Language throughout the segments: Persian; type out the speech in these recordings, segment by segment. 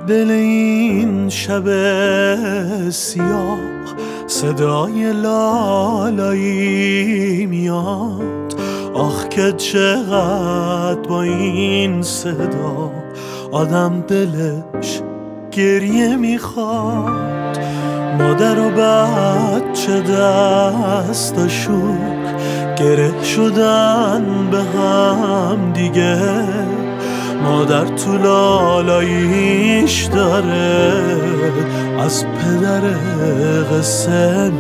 دل این شب سیاه صدای لالایی میاد. آخ که چقدر با این صدا آدم دلش گریه میخواد. مادر و بچه دستاشون گره شدن به هم دیگه. مادر تو لالاییش داره از پدر قصه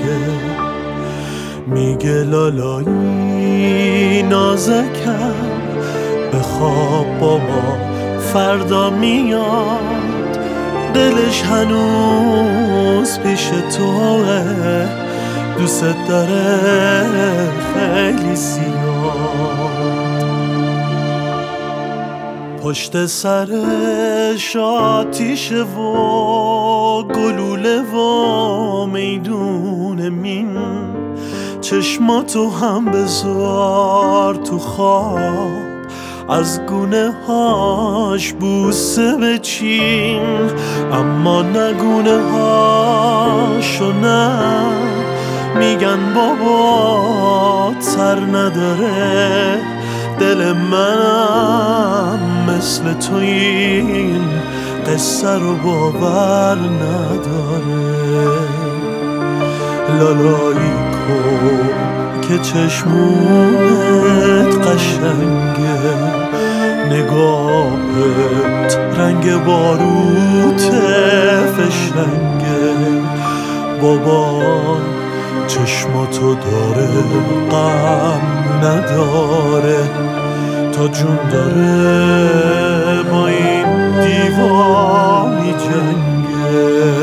میگه لالایی نازکم بخواب بابا فردا میاد. دلش هنوز پیش توه دوست داره خیلی زیاد. پشت سرش آتیشه و گلوله و میدون مین. چشماتو هم بذار تو خواب از گونه هاش بوسه بچین. اما نگونه هاشو نه میگن بابا تر نداره. دل منم مثل تو این قصه رو باور نداره. لالایی کن که چشمونت قشنگه، نگاهت رنگ باروت فشنگه. بابا چشماتو داره غم نداره، تا جون داره با این دیوا میجنگه.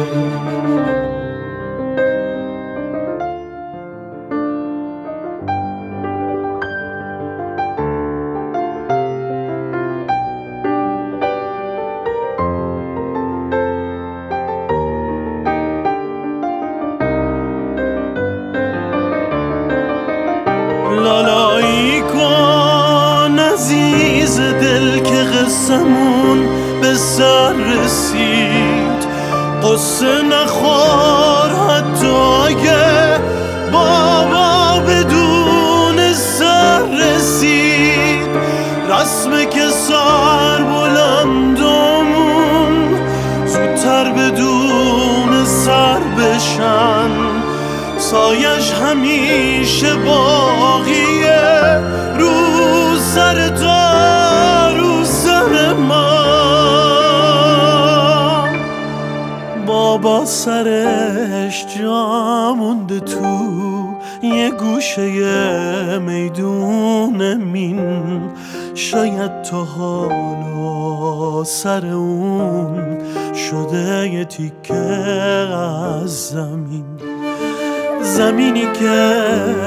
لالایی کن عزیز دل که قصمون به سر رسید. قصه نخور حتی اگه بابا بدون سر رسید. رسمه که سر بلندمون زودتر بدون سر بشن. سایش همیشه باقیه رو سر تو رو سر من. بابا سرش جا مونده تو یه گوشه میدون مین. شاید تا حالا سر اون شده یه تیکه از زمین. زمینی که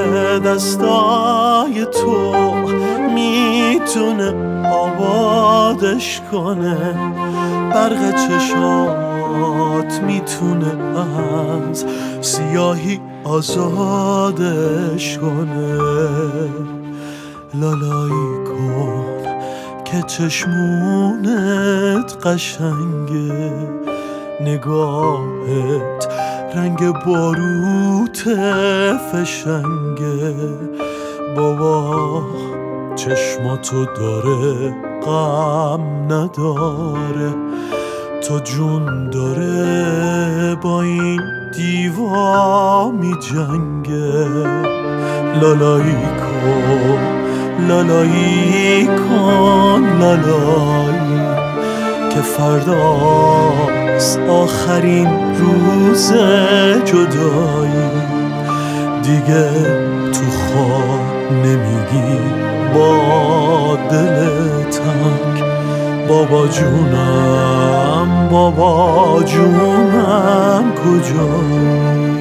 دستای تو میتونه آبادش کنه. برق چشات میتونه از سیاهی آزادش کنه. لالایی کن که چشمونت قشنگه، نگاهت رنگ باروت فشنگه. بابا چشماتو داره غم نداره، تا جون داره با این دیوا می جنگه. لالایی کن لالایی کن لالایی که فرداست آخرین روز جدایی. دیگه تو خواب نمیگی با دل تنگ بابا جونم بابا جونم کجایی.